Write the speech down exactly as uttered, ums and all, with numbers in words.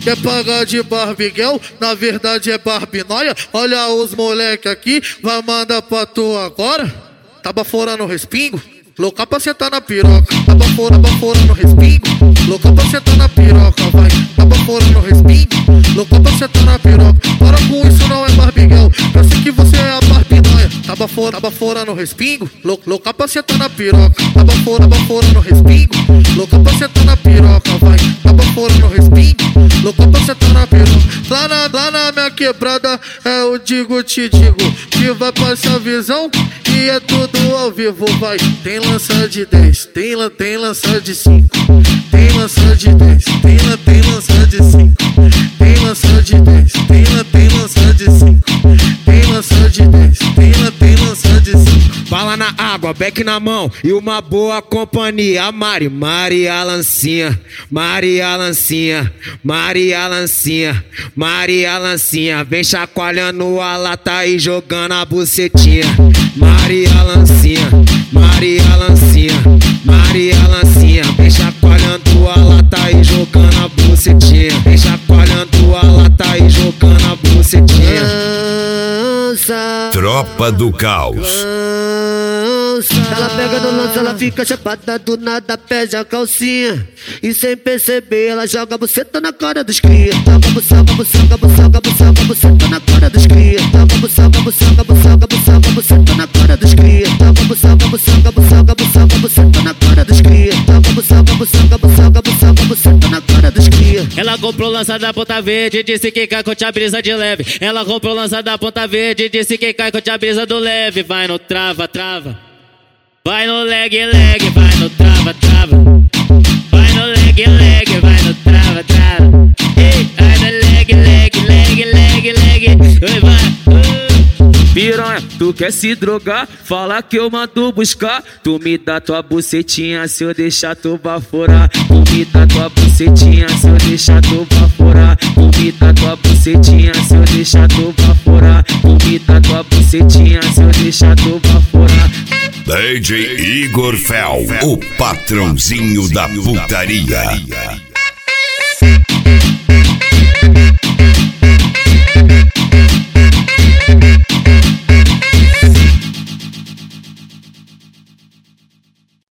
quer pagar de Barbiguel, na verdade é Barbinóia. Olha os moleque aqui, vai mandar pra tu agora. Tá baforando o respingo, louca pra sentar na piroca. Tá baforando, baforando o respingo, louca pra sentar na piroca, vai. Tá baforando o respingo, louca pra sentar na piroca. Para com isso, não é Barbiguel, eu sei que você é a Barbinóia. Tá baforando, tá baforando o respingo, louca pra sentar na piroca. Tá baforando, baforando o respingo, louca pra sentar na piroca, vai. Tá baforando o respingo, louca pra sentar na piroca. Lá na, lá na minha quebrada é o digo te digo, que vai passar a visão e é tudo ao vivo, vai. Tem lança de dez, tem, tem lança de cinco, tem lança de dez, tem, tem lança de cinco, tem lança de dez, tem, tem lança de cinco, tem lança de dez, tem, tem lança de cinco. Bala na água, beck na mão e uma boa companhia. Mari, Maria Lancinha, Maria Lancinha, Maria Lancinha, Maria Lancinha. Vem chacoalhando a lata e jogando a bucetinha. Maria Lancinha, Maria Lancinha, Maria Lancinha. Vem chacoalhando a lata e jogando a bucetinha. Vem chacoalhando a lata e jogando a bucetinha. Lança, Tropa do Caos. ela pega no lance, ela fica chapada, do nada pede a calcinha. E sem perceber ela joga a buceta na cara dos cria. Joga buçanga, buçanga, buçanga, buçanga, buceta na cara dos cria. Joga buçanga, buçanga, buçanga, buçanga, buceta na cara dos cria. Joga buçanga, buçanga, buçanga, buçanga, buceta na cara dos cria. Joga buçanga, buçanga, buçanga, buçanga, buceta na cara dos cria. Ela comprou lança da ponta verde, disse que cai com a brisa de leve. Ela comprou lança da ponta verde, disse que cai com a brisa do leve. Vai no trava, trava. Vai no leg, leg, vai no trava, trava. Vai no leg, leg, vai no trava, trava. Ei, vai no leg, leg, leg, leg, leg. Oi, vai. Uh. Piranha, tu quer se drogar? Fala que eu mando buscar. Tu me dá tua bucetinha, se eu deixar tu baforar. Tu me dá tua bucetinha, se eu deixar tu baforar. Tu me dá tua bucetinha, se eu deixar tu baforar. Tu me dá tua bucetinha, se eu deixar tu baforar. D J Igor Fel, o patrãozinho da putaria.